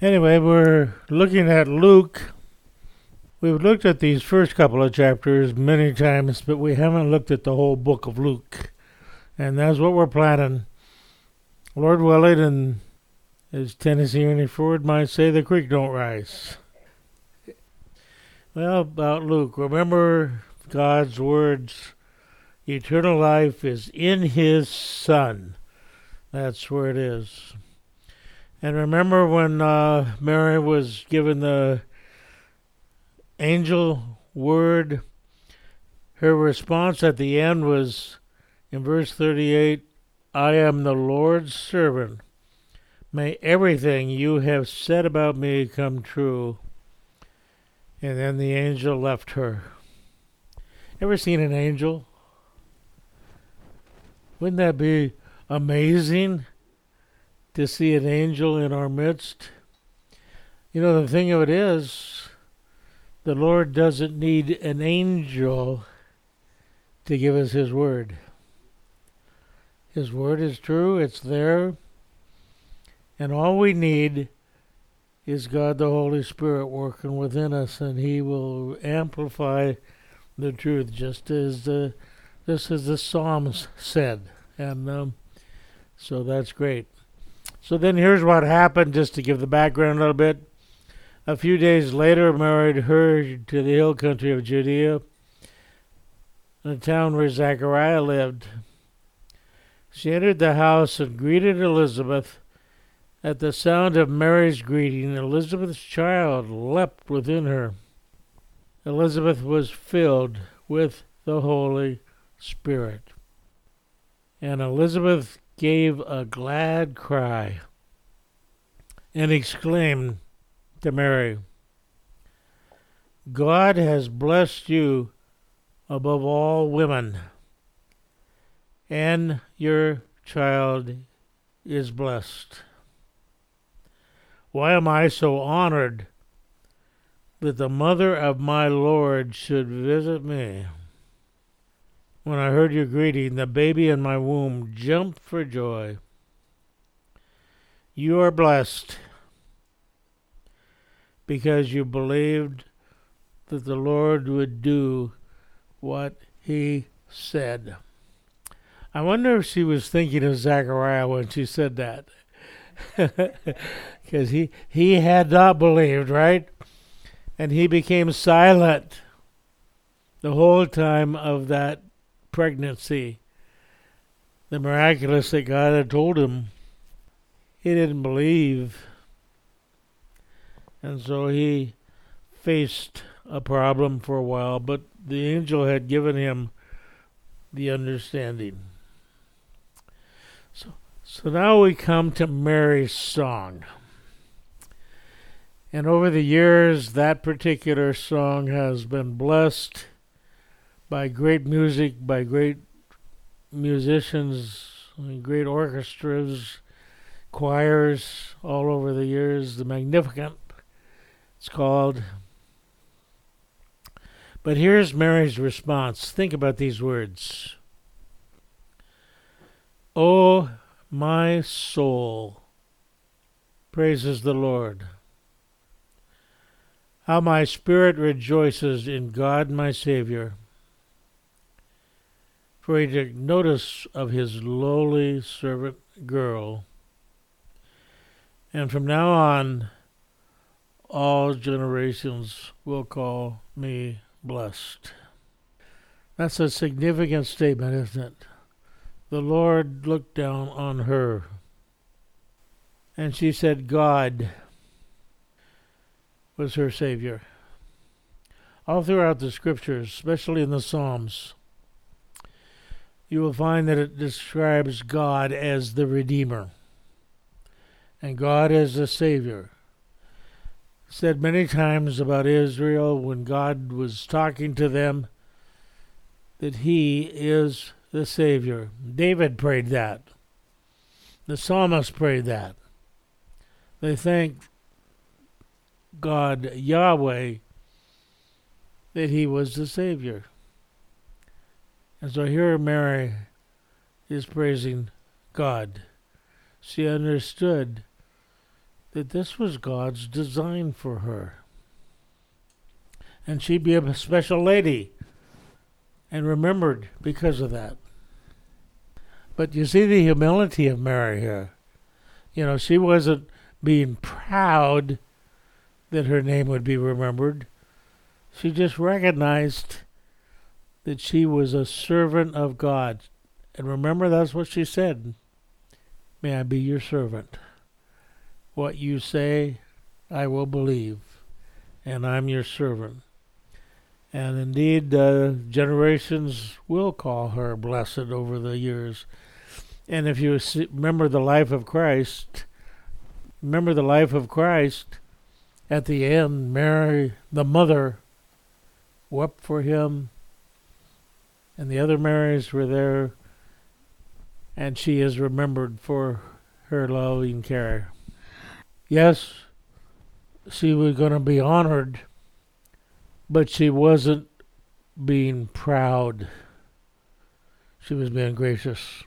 Anyway, we're looking at Luke. We've looked at these first couple of chapters many times, but we haven't looked at the whole book of Luke. And that's what we're planning. Lord willing, and as Tennessee Ernie Ford might say, the creek don't rise. Well, about Luke, remember God's words. Eternal life is in His Son. That's where it is. And remember when Mary was given the angel word, her response at the end was, in verse 38, I am the Lord's servant. May everything you have said about me come true. And then the angel left her. Ever seen an angel? Wouldn't that be amazing to see an angel in our midst? You know, the thing of it is, the Lord doesn't need an angel to give us His word. His word is true, it's there, and all we need is God the Holy Spirit working within us, and He will amplify the truth, just as the Psalms said. And so that's great. So then here's what happened, just to give the background a little bit. A few days later, married her to the hill country of Judea, the town where Zechariah lived. She entered the house and greeted Elizabeth. At the sound of Mary's greeting, Elizabeth's child leapt within her. Elizabeth was filled with the Holy Spirit. And Elizabeth gave a glad cry and exclaimed to Mary, God has blessed you above all women, and your child is blessed. Why am I so honored that the mother of my Lord should visit me? When I heard your greeting, the baby in my womb jumped for joy. You are blessed because you believed that the Lord would do what He said. I wonder if she was thinking of Zechariah when she said that. Because he had not believed, right? And he became silent the whole time of that pregnancy. The miraculous that God had told him. He didn't believe. And so he faced a problem for a while, but the angel had given him the understanding. So now we come to Mary's song. And over the years, that particular song has been blessed by great music, by great musicians, great orchestras, choirs all over the years. The Magnificat, it's called. But here's Mary's response. Think about these words. Oh, my soul praises the Lord. How my spirit rejoices in God my Savior, for He took notice of His lowly servant girl. And from now on, all generations will call me blessed. That's a significant statement, isn't it? The Lord looked down on her, and she said God was her Savior. All throughout the Scriptures, especially in the Psalms, you will find that it describes God as the Redeemer and God as the Savior. Said many times about Israel when God was talking to them that He is the Savior. David prayed that. The psalmist prayed that. They thanked God, Yahweh, that He was the Savior. And so here Mary is praising God. She understood that this was God's design for her. And she'd be a special lady and remembered because of that. But you see the humility of Mary here. You know, she wasn't being proud that her name would be remembered. She just recognized that she was a servant of God. And remember, that's what she said. May I be your servant. What you say, I will believe. And I'm your servant. And indeed, generations will call her blessed over the years. And if you remember the life of Christ, at the end, Mary, the mother, wept for him, and the other Marys were there, and she is remembered for her loving care. Yes, she was going to be honored, but she wasn't being proud. She was being gracious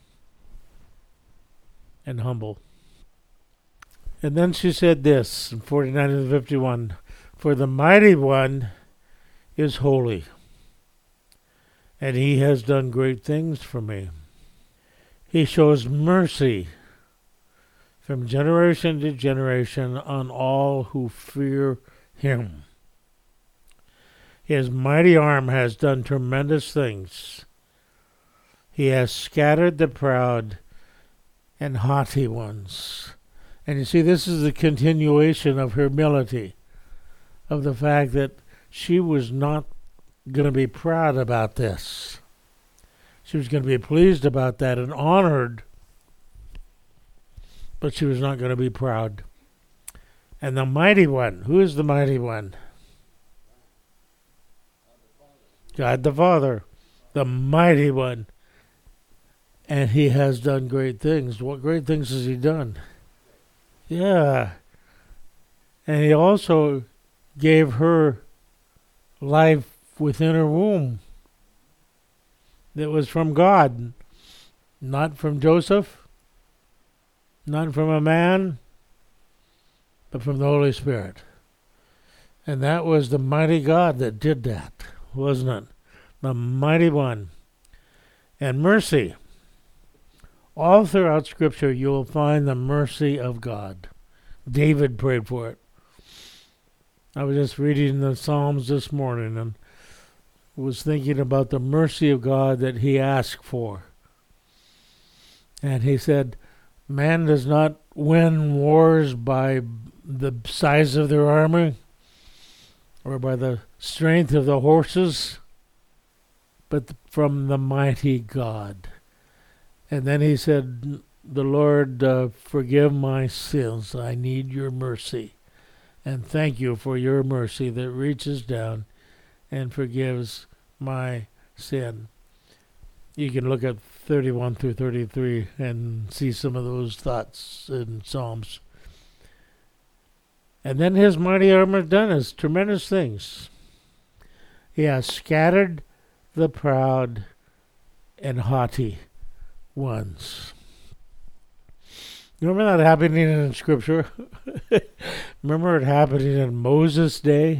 and humble. And then she said this in 49 and 51, for the mighty one is holy, and he has done great things for me. He shows mercy from generation to generation on all who fear him. His mighty arm has done tremendous things. He has scattered the proud and haughty ones. And you see, this is the continuation of humility, of the fact that she was not going to be proud about this. She was going to be pleased about that and honored, but she was not going to be proud. And the mighty one, who is the mighty one? God the Father, the mighty one. And he has done great things. What great things has he done? Yeah. And he also gave her life within her womb that was from God, not from Joseph, not from a man, but from the Holy Spirit. And that was the mighty God that did that, wasn't it? The mighty one. And mercy. All throughout Scripture, you will find the mercy of God. David prayed for it. I was just reading the Psalms this morning and was thinking about the mercy of God that he asked for. And he said, man does not win wars by the size of their armor or by the strength of the horses, but from the mighty God. And then he said, the Lord, forgive my sins. I need your mercy. And thank you for your mercy that reaches down and forgives my sin. You can look at 31 through 33 and see some of those thoughts in Psalms. And then his mighty arm has done his tremendous things. He has scattered the proud and haughty ones. You remember that happening in Scripture? Remember it happening in Moses' day?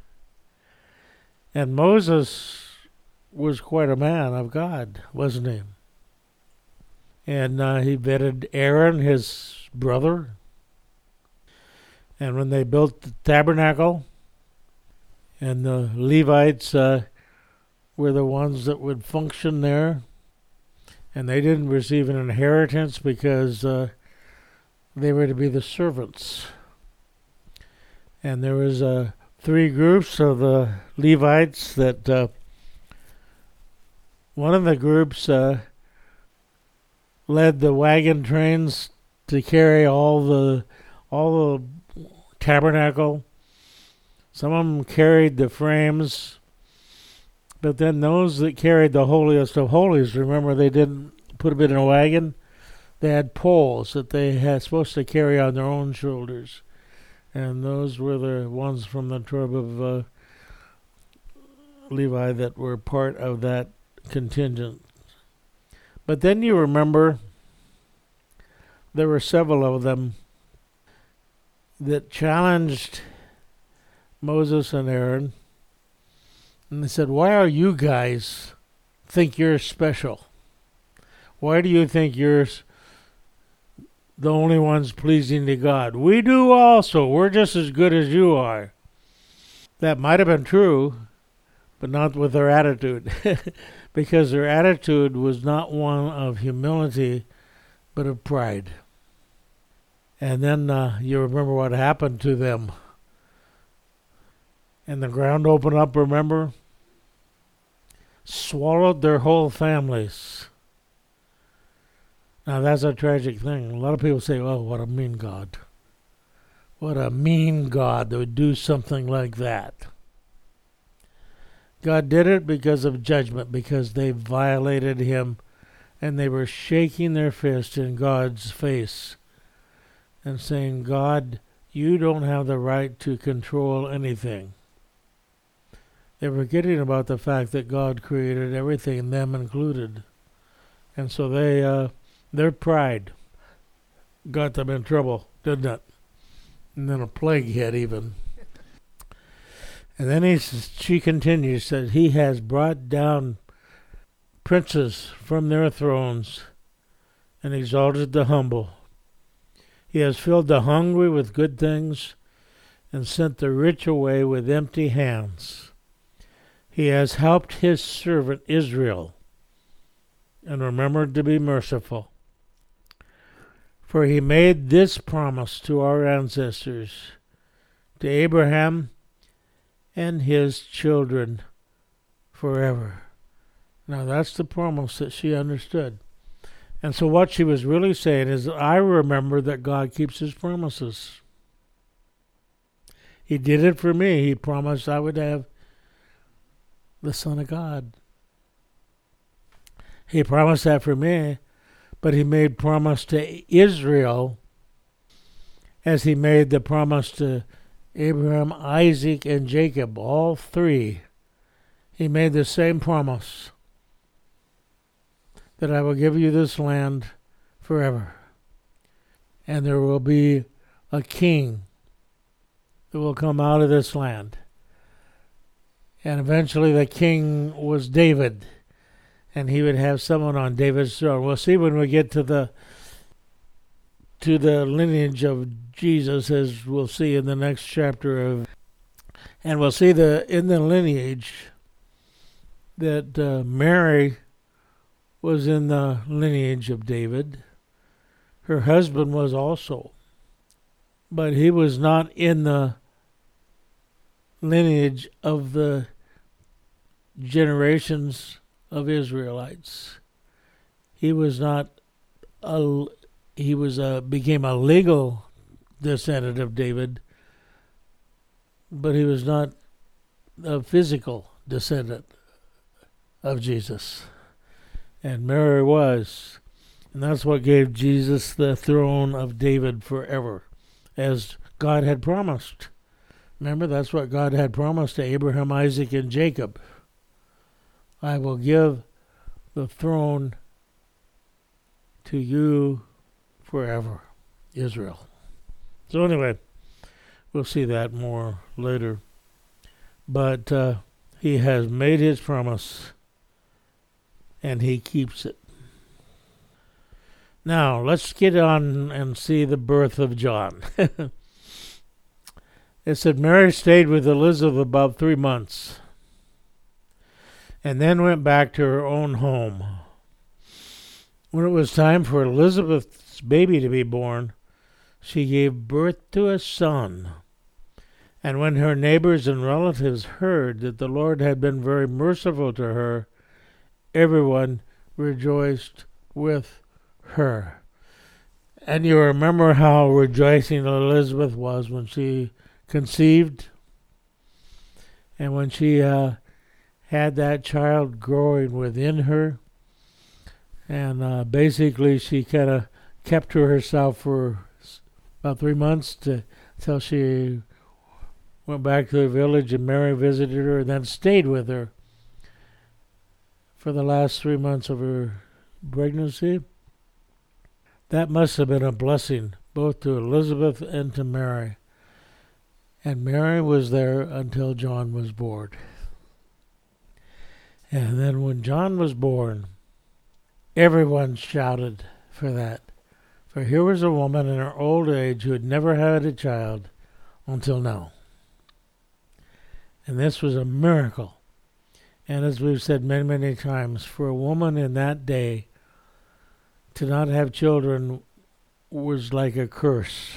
And Moses was quite a man of God, wasn't he? And he vetted Aaron, his brother. And when they built the tabernacle, and the Levites were the ones that would function there, and they didn't receive an inheritance because they were to be the servants. And there was 3 groups of the Levites that one of the groups led the wagon trains to carry all the tabernacle. Some of them carried the frames, but then those that carried the holiest of holies, remember they didn't put it in a wagon. They had poles that they had supposed to carry on their own shoulders. And those were the ones from the tribe of Levi that were part of that contingent. But then you remember there were several of them that challenged Moses and Aaron. And they said, why are you guys think you're special? Why do you think you're the only ones pleasing to God? We do also. We're just as good as you are. That might have been true, but not with their attitude. Because their attitude was not one of humility, but of pride. And then you remember what happened to them. And the ground opened up, remember? Swallowed their whole families. Now that's a tragic thing. A lot of people say, oh, what a mean God. What a mean God that would do something like that. God did it because of judgment, because they violated him and they were shaking their fist in God's face and saying, God, you don't have the right to control anything. They were forgetting about the fact that God created everything, them included. And so their pride got them in trouble, didn't it? And then a plague hit even. And then she continues, said, he has brought down princes from their thrones and exalted the humble. He has filled the hungry with good things and sent the rich away with empty hands. He has helped his servant Israel and remembered to be merciful. For he made this promise to our ancestors, to Abraham and his children forever. Now that's the promise that she understood. And so what she was really saying is, I remember that God keeps his promises. He did it for me. He promised I would have the Son of God. He promised that for me, but he made promise to Israel as he made the promise to Abraham, Isaac, and Jacob, all three. He made the same promise, that I will give you this land forever. And there will be a king that will come out of this land. And eventually the king was David, and he would have someone on David's throne. We'll see when we get to the lineage of Jesus, as we'll see in the next chapter and we'll see in the lineage that Mary was in the lineage of David. Her husband was also, but he was not in the lineage of the generations of Israelites. He was not became a legal descendant of David, but he was not a physical descendant of Jesus. And Mary was. And that's what gave Jesus the throne of David forever, as God had promised. Remember, that's what God had promised to Abraham, Isaac, and Jacob. I will give the throne to you forever, Israel. So anyway, we'll see that more later. But he has made his promise, and he keeps it. Now, let's get on and see the birth of John. It said Mary stayed with Elizabeth about 3 months, and then went back to her own home. When it was time for Elizabeth's baby to be born, she gave birth to a son. And when her neighbors and relatives heard that the Lord had been very merciful to her, everyone rejoiced with her. And you remember how rejoicing Elizabeth was when she conceived, and when she had that child growing within her. And basically she kind of kept to herself for about 3 months till she went back to the village, and Mary visited her and then stayed with her for the last 3 months of her pregnancy. That must have been a blessing both to Elizabeth and to Mary. And Mary was there until John was born. And then when John was born, everyone shouted for that. For here was a woman in her old age who had never had a child until now. And this was a miracle. And as we've said many, many times, for a woman in that day to not have children was like a curse.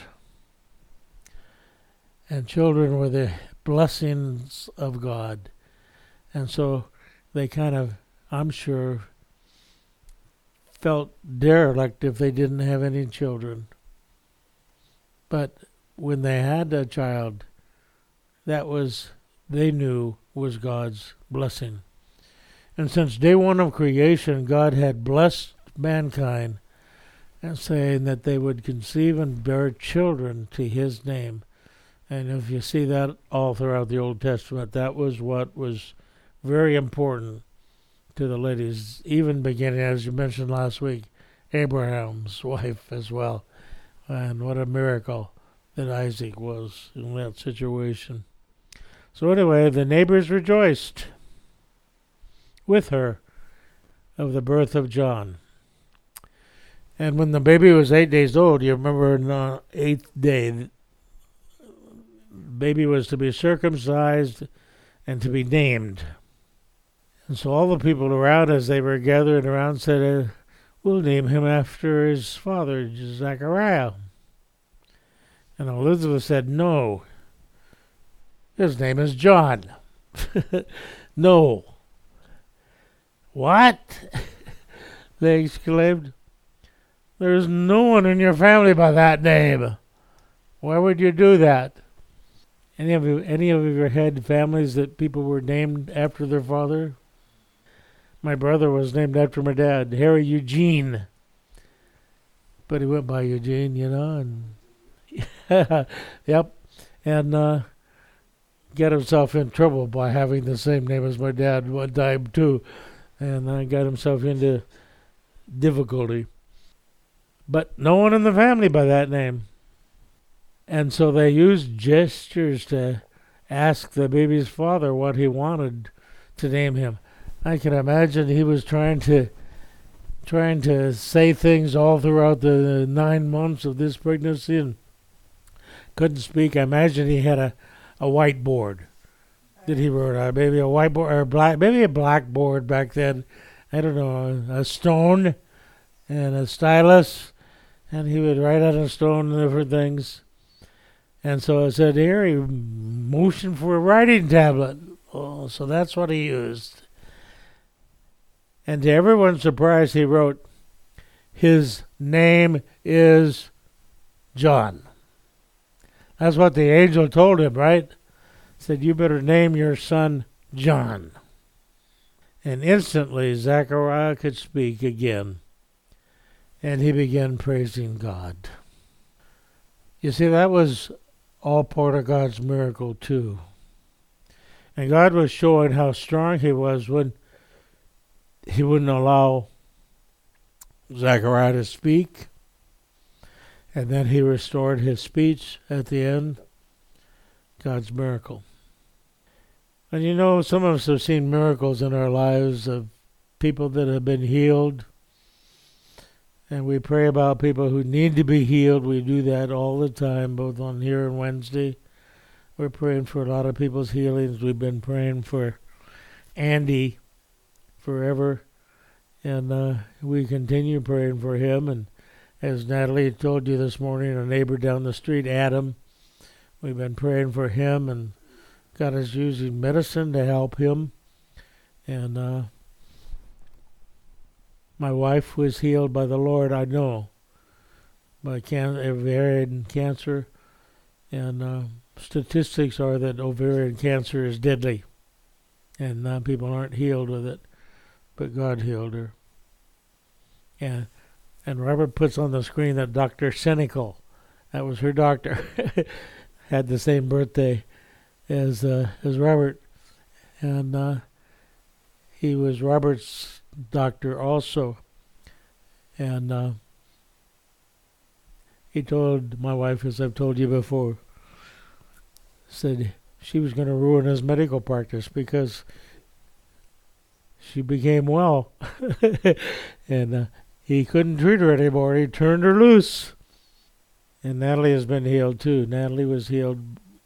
And children were the blessings of God. And so they kind of, I'm sure, felt derelict if they didn't have any children. But when they had a child, that was, they knew, was God's blessing. And since day one of creation, God had blessed mankind and saying that they would conceive and bear children to his name. And if you see that all throughout the Old Testament, that was what was very important to the ladies, even beginning, as you mentioned last week, Abraham's wife as well. And what a miracle that Isaac was in that situation. So anyway, the neighbors rejoiced with her of the birth of John. And when the baby was 8 days old, you remember on the 8th day, the baby was to be circumcised and to be named. And so all the people around, as they were gathered around, said, we'll name him after his father, Zechariah. And Elizabeth said, no, his name is John. No. What? They exclaimed. There's no one in your family by that name. Why would you do that? Any of you had families that people were named after their father? My brother was named after my dad, Harry Eugene. But he went by Eugene, and yep. And got himself in trouble by having the same name as my dad one time too. And got himself into difficulty. But no one in the family by that name. And so they used gestures to ask the baby's father what he wanted to name him. I can imagine he was trying to say things all throughout the 9 months of this pregnancy and couldn't speak. I imagine he had a whiteboard that he wrote on. Maybe a whiteboard or maybe a blackboard back then. I don't know, a stone and a stylus, and he would write on a stone different things. And so I said, here, he motioned for a writing tablet. Oh, so that's what he used. And to everyone's surprise, he wrote, his name is John. That's what the angel told him, right? Said, you better name your son John. And instantly, Zechariah could speak again. And he began praising God. You see, that was all part of God's miracle, too. And God was showing how strong he was when he wouldn't allow Zechariah to speak. And then he restored his speech at the end. God's miracle. And some of us have seen miracles in our lives of people that have been healed. And we pray about people who need to be healed. We do that all the time, both on here and Wednesday. We're praying for a lot of people's healings. We've been praying for Andy forever. And we continue praying for him. And as Natalie told you this morning, a neighbor down the street, Adam, we've been praying for him. And God is using medicine to help him. And my wife was healed by the Lord, I know, by ovarian cancer. And statistics are that ovarian cancer is deadly. And people aren't healed with it. But God healed her. And Robert puts on the screen that Dr. Senecal, that was her doctor, had the same birthday as Robert. And he was Robert's doctor also. And he told my wife, as I've told you before, said she was going to ruin his medical practice because she became well. And he couldn't treat her anymore. He turned her loose. And Natalie has been healed too. Natalie was healed,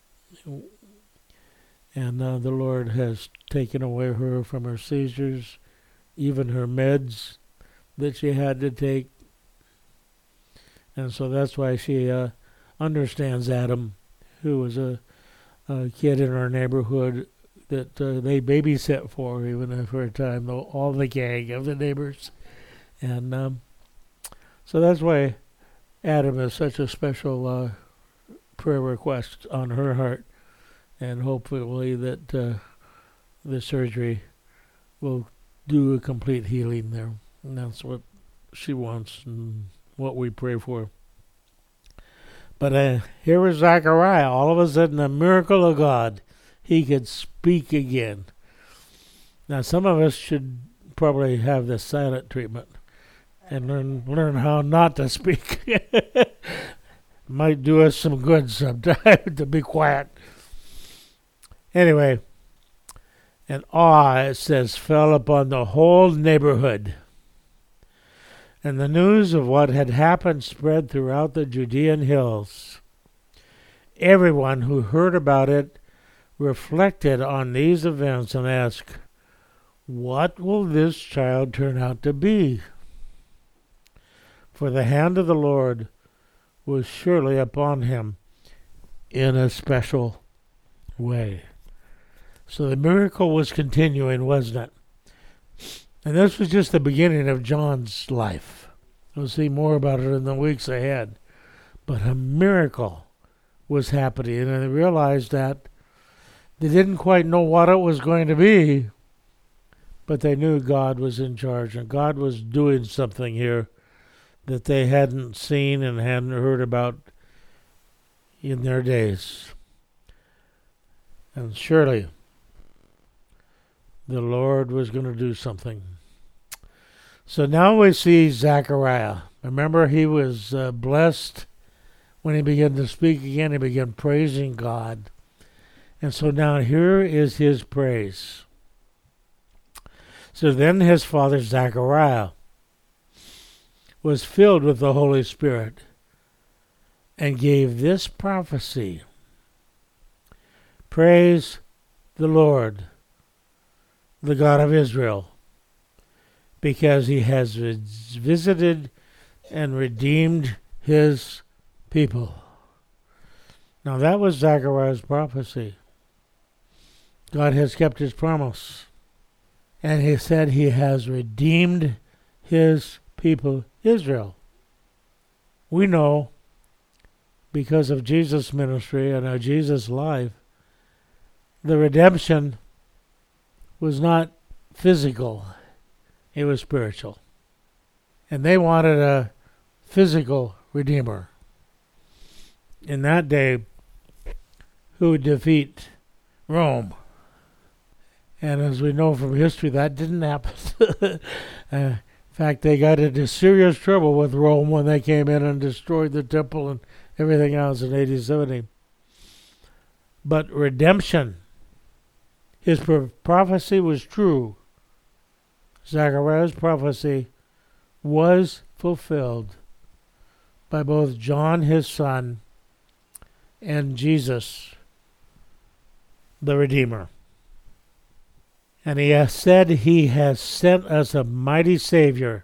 and the Lord has taken away her from her seizures, even her meds that she had to take. And so that's why she understands Adam, who was a kid in our neighborhood that they babysat for, even for a time, all the gang of the neighbors. And so that's why Adam is such a special prayer request on her heart. And hopefully that the surgery will do a complete healing there. And that's what she wants and what we pray for. But here was Zechariah. All of a sudden, a miracle of God. He could speak again. Now, some of us should probably have the silent treatment and learn how not to speak. Might do us some good sometime to be quiet. Anyway, and awe, it says, fell upon the whole neighborhood. And the news of what had happened spread throughout the Judean hills. Everyone who heard about it reflected on these events and asked, what will this child turn out to be? For the hand of the Lord was surely upon him in a special way. So the miracle was continuing, wasn't it? And this was just the beginning of John's life. We'll see more about it in the weeks ahead. But a miracle was happening, and they realized that they didn't quite know what it was going to be, but they knew God was in charge, and God was doing something here that they hadn't seen and hadn't heard about in their days. And surely the Lord was going to do something. So now we see Zechariah. Remember, he was blessed when he began to speak again. He began praising God. And so now here is his praise. So then his father Zechariah was filled with the Holy Spirit and gave this prophecy. Praise the Lord, the God of Israel, because he has visited and redeemed his people. Now that was Zechariah's prophecy. God has kept his promise. And he said he has redeemed his people, Israel. We know, because of Jesus' ministry and Jesus' life, the redemption was not physical. It was spiritual. And they wanted a physical redeemer. In that day, who would defeat Rome? And as we know from history, that didn't happen. In fact, they got into serious trouble with Rome when they came in and destroyed the temple and everything else in AD 70. But redemption, his prophecy was true. Zechariah's prophecy was fulfilled by both John, his son, and Jesus, the Redeemer. And he has said he has sent us a mighty Savior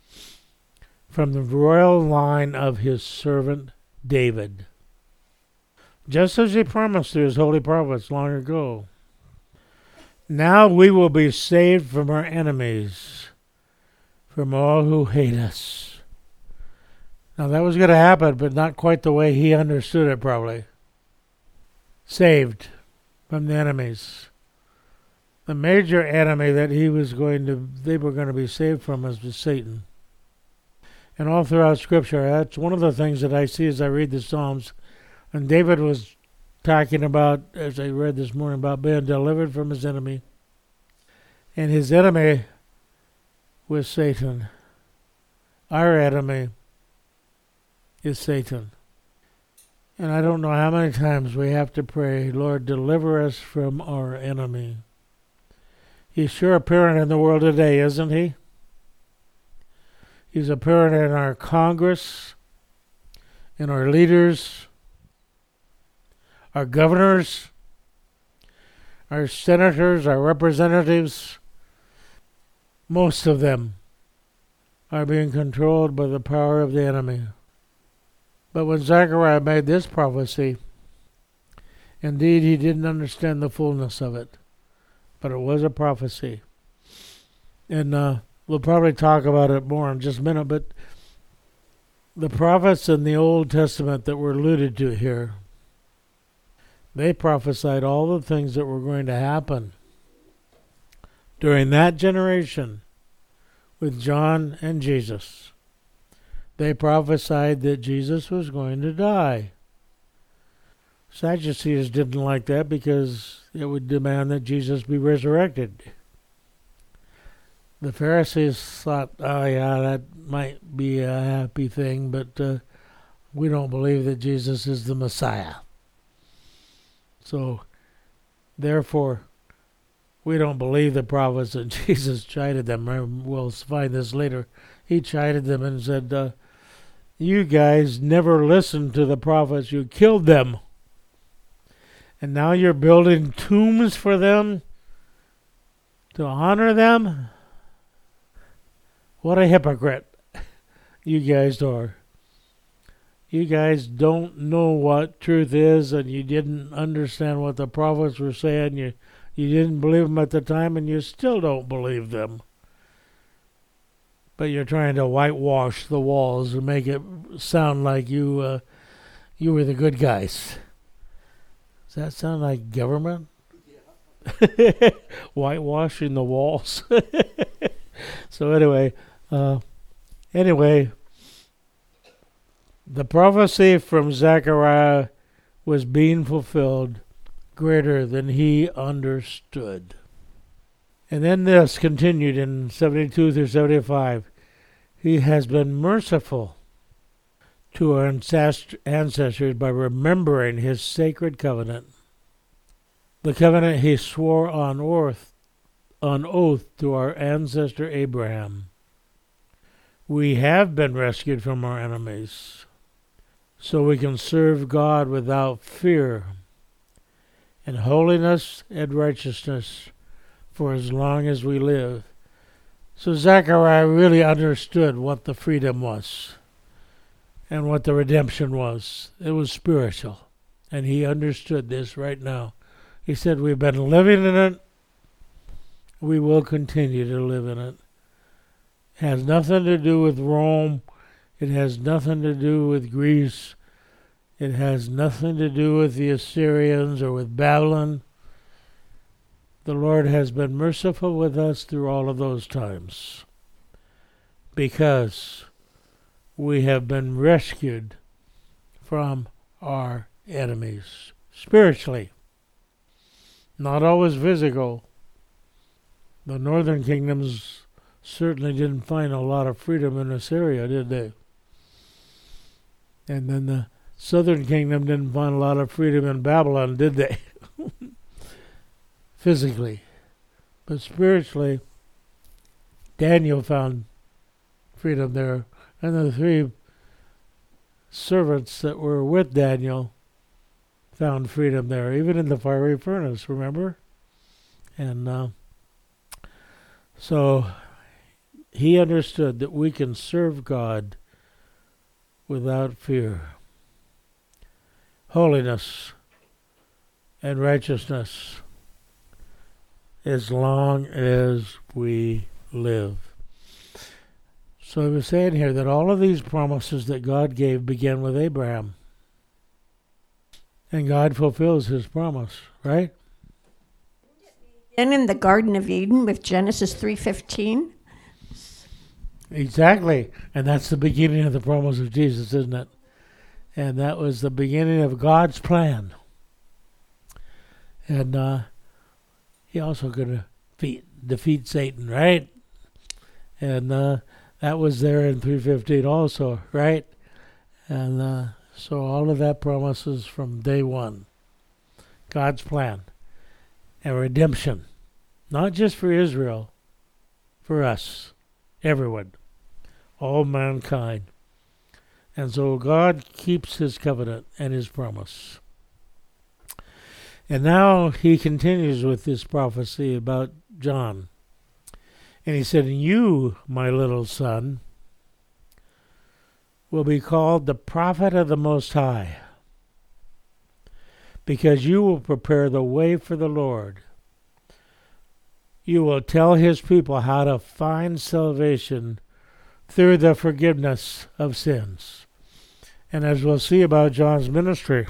from the royal line of his servant David, just as he promised to his holy prophets long ago. Now we will be saved from our enemies, from all who hate us. Now that was going to happen, but not quite the way he understood it probably. Saved from the enemies. The major enemy that they were going to be saved from was Satan. And all throughout Scripture, that's one of the things that I see as I read the Psalms. And David was talking about, as I read this morning, about being delivered from his enemy. And his enemy was Satan. Our enemy is Satan. And I don't know how many times we have to pray, Lord, deliver us from our enemy. He's sure apparent in the world today, isn't he? He's apparent in our Congress, in our leaders, our governors, our senators, our representatives. Most of them are being controlled by the power of the enemy. But when Zechariah made this prophecy, indeed he didn't understand the fullness of it, but it was a prophecy. And we'll probably talk about it more in just a minute, but the prophets in the Old Testament that were alluded to here, they prophesied all the things that were going to happen during that generation with John and Jesus. They prophesied that Jesus was going to die. Sadducees didn't like that because it would demand that Jesus be resurrected. The Pharisees thought, oh yeah, that might be a happy thing, but we don't believe that Jesus is the Messiah. So, therefore, we don't believe the prophets, and Jesus chided them. We'll find this later. He chided them and said, you guys never listened to the prophets. You killed them. And now you're building tombs for them to honor them? What a hypocrite you guys are. You guys don't know what truth is, and you didn't understand what the prophets were saying. You didn't believe them at the time, and you still don't believe them. But you're trying to whitewash the walls and make it sound like you were the good guys. Does that sound like government? Yeah. Whitewashing the walls. So anyway, the prophecy from Zechariah was being fulfilled greater than he understood. And then this continued in 72 through 75. He has been merciful to our ancestors by remembering his sacred covenant, the covenant he swore on oath to our ancestor Abraham. We have been rescued from our enemies, so we can serve God without fear, in holiness and righteousness for as long as we live. So Zechariah really understood what the freedom was and what the redemption was. It was spiritual, and he understood this right now. He said, we've been living in it. We will continue to live in it. It has nothing to do with Rome. It has nothing to do with Greece. It has nothing to do with the Assyrians or with Babylon. The Lord has been merciful with us through all of those times because we have been rescued from our enemies spiritually. Not always physical. The northern kingdoms certainly didn't find a lot of freedom in Assyria, did they? And then the southern kingdom didn't find a lot of freedom in Babylon, did they? Physically. But spiritually, Daniel found freedom there. And the three servants that were with Daniel found freedom there, even in the fiery furnace, remember? And so he understood that we can serve God without fear. Holiness and righteousness as long as we live. So he was saying here that all of these promises that God gave began with Abraham. And God fulfills his promise, right? And in the Garden of Eden with Genesis 3:15. Exactly. And that's the beginning of the promise of Jesus, isn't it? And that was the beginning of God's plan. And he also could defeat Satan, right? And that was there in 3:15 also, right? And So all of that promises from day one. God's plan and redemption, not just for Israel, for us, everyone, all mankind. And so God keeps his covenant and his promise. And now he continues with this prophecy about John. And he said, "You, my little son, will be called the prophet of the Most High, because you will prepare the way for the Lord. You will tell his people how to find salvation through the forgiveness of sins." And as we'll see about John's ministry,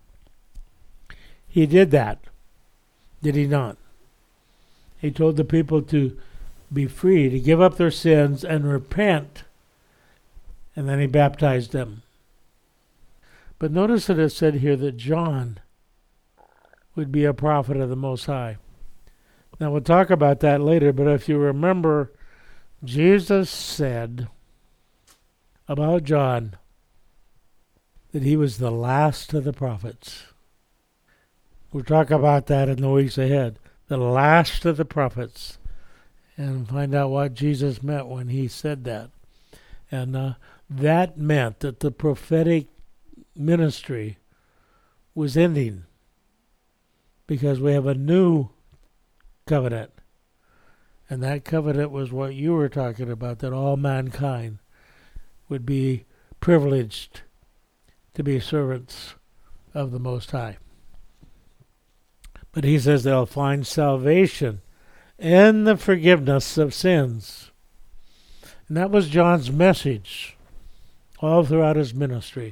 he did that, did he not? He told the people to be free, to give up their sins and repent, and then he baptized them. But notice that it said here that John would be a prophet of the Most High. Now we'll talk about that later, but if you remember, Jesus said about John that he was the last of the prophets. We'll talk about that in the weeks ahead. The last of the prophets. And find out what Jesus meant when he said that. And that meant that the prophetic ministry was ending. Because we have a new covenant. And that covenant was what you were talking about, that all mankind would be privileged to be servants of the Most High. But he says they'll find salvation in the forgiveness of sins. And that was John's message all throughout his ministry.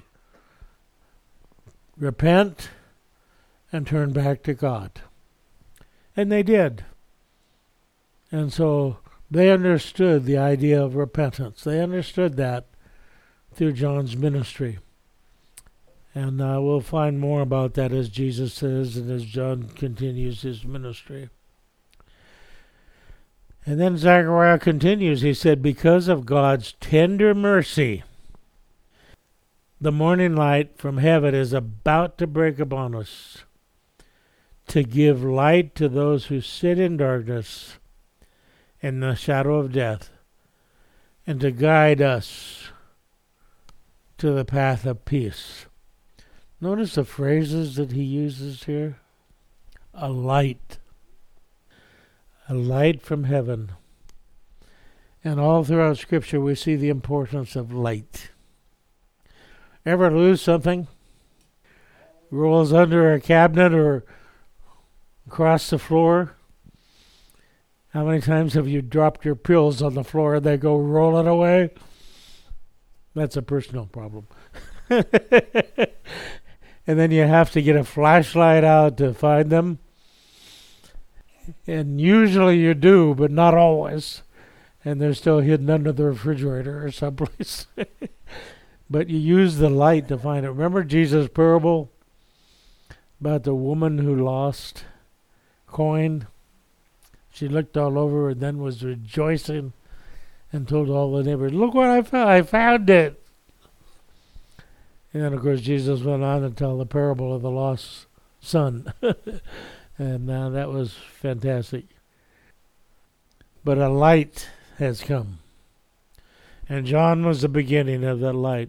Repent and turn back to God. And they did. And so they understood the idea of repentance. They understood that through John's ministry. And we'll find more about that as Jesus says and as John continues his ministry. And then Zechariah continues. He said, "Because of God's tender mercy, the morning light from heaven is about to break upon us, to give light to those who sit in darkness and the shadow of death, and to guide us to the path of peace." Notice the phrases that he uses here. A light. A light from heaven. And all throughout Scripture we see the importance of light. Ever lose something? Rolls under a cabinet or across the floor? How many times have you dropped your pills on the floor and they go rolling away? That's a personal problem. And then you have to get a flashlight out to find them. And usually you do, but not always. And they're still hidden under the refrigerator or someplace. But you use the light to find it. Remember Jesus' parable about the woman who lost coin? She looked all over and then was rejoicing and told all the neighbors, "Look what I found. I found it." And then, of course, Jesus went on to tell the parable of the lost son. And that was fantastic. But a light has come. And John was the beginning of that light.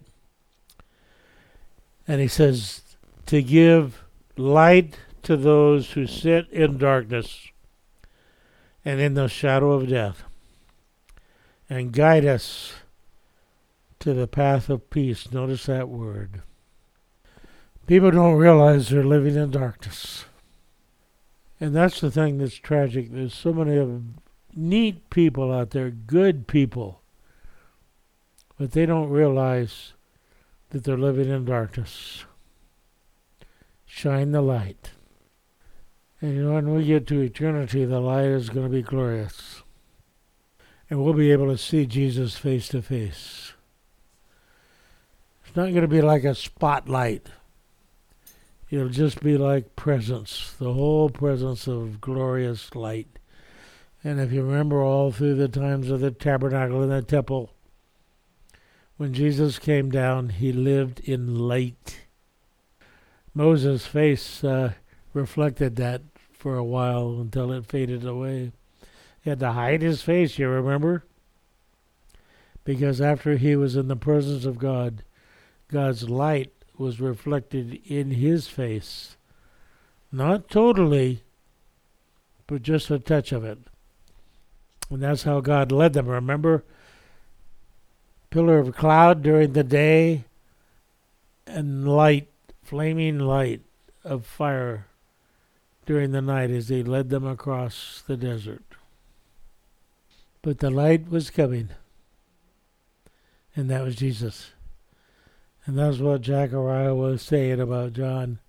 And he says, to give light to those who sit in darkness and in the shadow of death, and guide us to the path of peace. Notice that word. People don't realize they're living in darkness. And that's the thing that's tragic. There's so many neat people out there, good people, but they don't realize that they're living in darkness. Shine the light. And when we get to eternity, the light is going to be glorious. And we'll be able to see Jesus face to face. It's not going to be like a spotlight. It'll just be like presence, the whole presence of glorious light. And if you remember all through the times of the tabernacle and the temple, when Jesus came down, he lived in light. Moses' face reflected that for a while until it faded away. He had to hide his face, you remember? Because after he was in the presence of God, God's light was reflected in his face. Not totally, but just a touch of it. And that's how God led them. Remember? Pillar of cloud during the day and light, flaming light of fire during the night as he led them across the desert. But the light was coming, and that was Jesus. And that's what Zechariah was saying about John.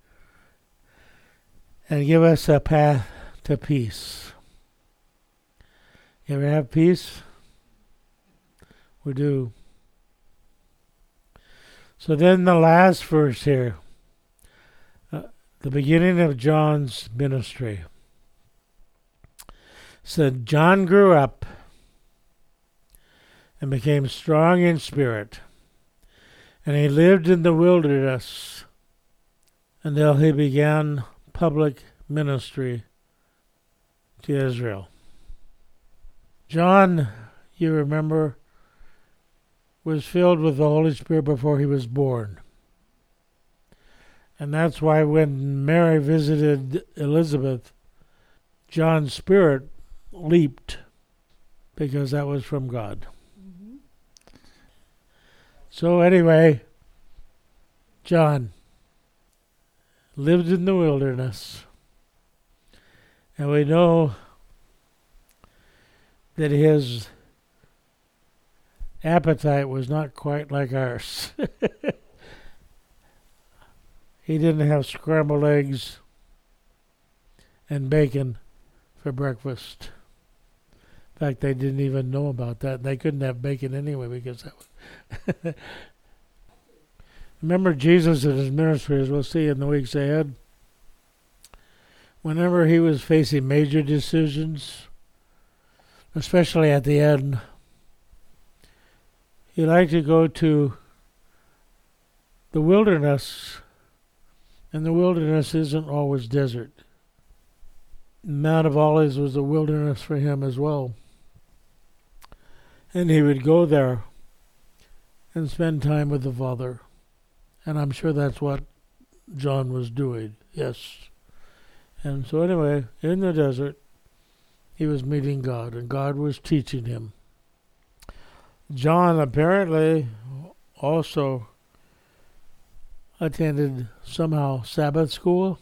And give us a path to peace. You ever have peace? We do. So then the last verse here, the beginning of John's ministry, said, John grew up and became strong in spirit, and he lived in the wilderness until he began public ministry to Israel. John, you remember, was filled with the Holy Spirit before he was born. And that's why when Mary visited Elizabeth, John's spirit leaped, because that was from God. Mm-hmm. So anyway, John lived in the wilderness. And we know that his appetite was not quite like ours. He didn't have scrambled eggs and bacon for breakfast. In fact, they didn't even know about that. They couldn't have bacon anyway because that was... Remember Jesus and his ministry, as we'll see in the weeks ahead. Whenever he was facing major decisions, especially at the end, he liked to go to the wilderness, and the wilderness isn't always desert. Mount of Olives was a wilderness for him as well. And he would go there and spend time with the Father. And I'm sure that's what John was doing, yes. And so anyway, in the desert, he was meeting God, and God was teaching him. John apparently also attended somehow Sabbath school.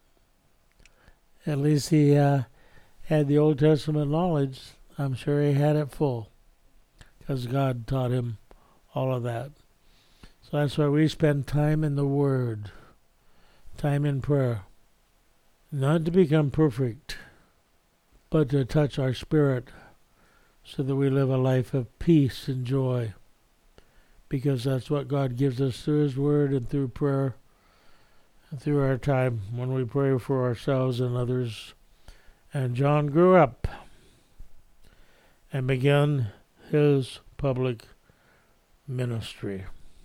At least he had the Old Testament knowledge. I'm sure he had it full, because God taught him all of that. So that's why we spend time in the Word, time in prayer. Not to become perfect, but to touch our spirit so that we live a life of peace and joy. Because that's what God gives us through His Word and through prayer and through our time when we pray for ourselves and others. And John grew up and began his public ministry.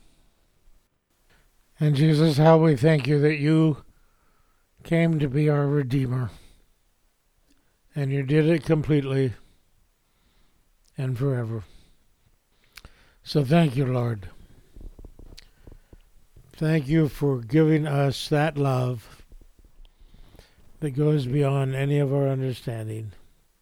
And Jesus, how we thank you that you came to be our Redeemer. And you did it completely and forever. So thank you, Lord. Thank you for giving us that love that goes beyond any of our understanding.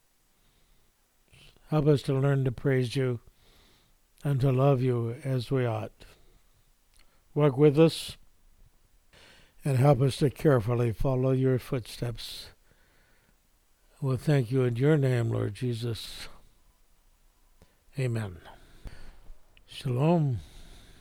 Help us to learn to praise you and to love you as we ought. Walk with us and help us to carefully follow your footsteps. We'll thank you in your name, Lord Jesus. Amen. Shalom.